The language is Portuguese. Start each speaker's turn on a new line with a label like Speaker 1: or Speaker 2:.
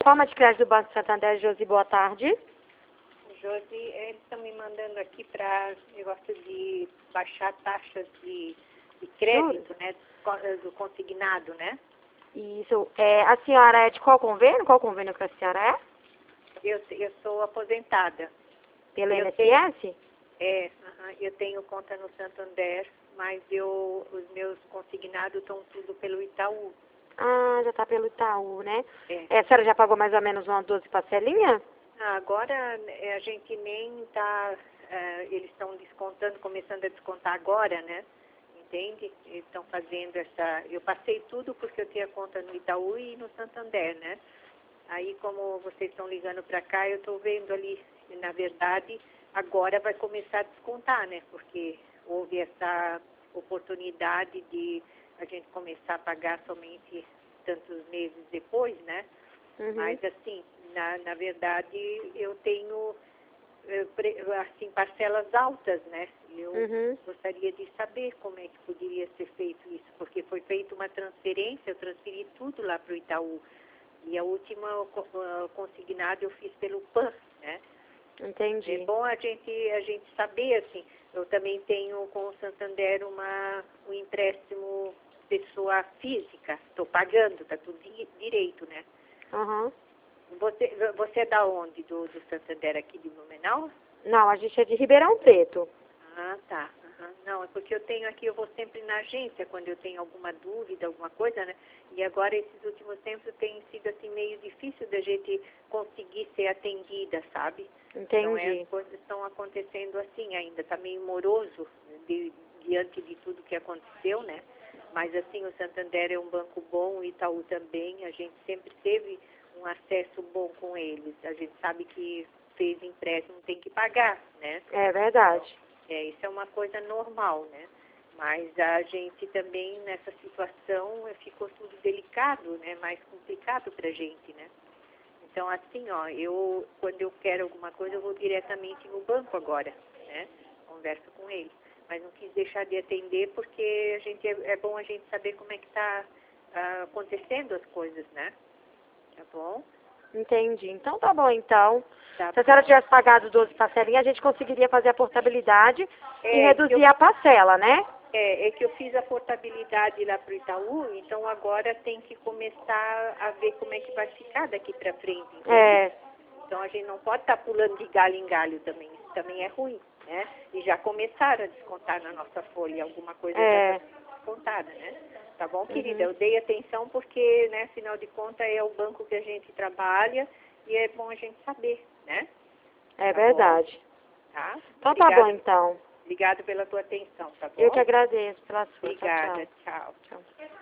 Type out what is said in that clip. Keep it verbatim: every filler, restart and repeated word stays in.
Speaker 1: Plataforma de crédito do Banco Santander, Josi, boa tarde.
Speaker 2: Josi, eles estão me mandando aqui para negócio de baixar taxas de, de crédito, né, do, do consignado, né?
Speaker 1: Isso. É, a senhora é de qual convênio? Qual convênio que a senhora é?
Speaker 2: Eu, eu sou aposentada.
Speaker 1: Pelo
Speaker 2: eu
Speaker 1: I N S S?
Speaker 2: Tenho, é, uh-huh, eu tenho conta no Santander, mas eu, os meus consignados estão tudo pelo Itaú.
Speaker 1: Ah, já tá pelo Itaú, né?
Speaker 2: É.
Speaker 1: É, a senhora já pagou mais ou menos umas doze parcelinhas?
Speaker 2: Ah, agora é, a gente nem está, uh, eles estão descontando, começando a descontar agora, né? Entende? Eles estão fazendo essa... Eu passei tudo porque eu tinha conta no Itaú e no Santander, né? Aí, como vocês estão ligando para cá, eu estou vendo ali, na verdade, agora vai começar a descontar, né? Porque houve essa oportunidade de a gente começar a pagar somente tantos meses depois, né?
Speaker 1: Uhum.
Speaker 2: Mas, assim, na, na verdade, eu tenho, assim, parcelas altas, né? Eu
Speaker 1: Uhum.
Speaker 2: gostaria de saber como é que poderia ser feito isso, porque foi feita uma transferência, eu transferi tudo lá para o Itaú. E a última uh, consignada eu fiz pelo P A N, né?
Speaker 1: Entendi.
Speaker 2: É bom a gente, a gente saber, assim, eu também tenho com o Santander uma, um empréstimo pessoa física, estou pagando, está tudo di direito, né?
Speaker 1: Uhum.
Speaker 2: Você, você é da onde, do, do Santander, aqui de Blumenau?
Speaker 1: Não, a gente é de Ribeirão Preto.
Speaker 2: Ah, tá. Uhum. Não, é porque eu tenho aqui, eu vou sempre na agência quando eu tenho alguma dúvida, alguma coisa, né? E agora, esses últimos tempos, tem sido, assim, meio difícil da gente conseguir ser atendida, sabe?
Speaker 1: Entendi.
Speaker 2: Então, é, as coisas estão acontecendo assim ainda, está meio moroso de, diante de tudo que aconteceu, né? Mas, assim, o Santander é um banco bom, o Itaú também, a gente sempre teve um acesso bom com eles. A gente sabe que fez empréstimo, tem que pagar, né?
Speaker 1: É verdade.
Speaker 2: É, isso é uma coisa normal, né? Mas a gente também, nessa situação, ficou tudo delicado, né? Mais complicado pra gente, né? Então, assim, ó, eu, quando eu quero alguma coisa, eu vou diretamente no banco agora, né? Converso com ele. Mas não quis deixar de atender porque a gente, é, é bom a gente saber como é que tá ah, acontecendo as coisas, né? Tá bom?
Speaker 1: Entendi. Então tá bom, então.
Speaker 2: Tá
Speaker 1: Se a senhora tivesse pagado doze parcelinhas, a gente conseguiria fazer a portabilidade
Speaker 2: É,
Speaker 1: e reduzir
Speaker 2: eu,
Speaker 1: a parcela, né?
Speaker 2: é, é que eu fiz a portabilidade lá para o Itaú, então agora tem que começar a ver como é que vai ficar daqui para frente, entende?
Speaker 1: É.
Speaker 2: Então a gente não pode estar pulando de galho em galho também, isso também é ruim, né? E já começaram a descontar na nossa folha, alguma coisa
Speaker 1: É.
Speaker 2: já está descontada, né? Tá bom, querida?
Speaker 1: Uhum.
Speaker 2: Eu dei atenção porque, né, afinal de contas, é o banco que a gente trabalha e é bom a gente saber, né?
Speaker 1: É
Speaker 2: Tá
Speaker 1: verdade.
Speaker 2: bom? Tá?
Speaker 1: Então tá bom, então.
Speaker 2: Obrigado pela tua atenção, tá bom?
Speaker 1: Eu que agradeço pela sua. Tchau,
Speaker 2: Obrigada,
Speaker 1: tchau.
Speaker 2: tchau.
Speaker 1: Tchau.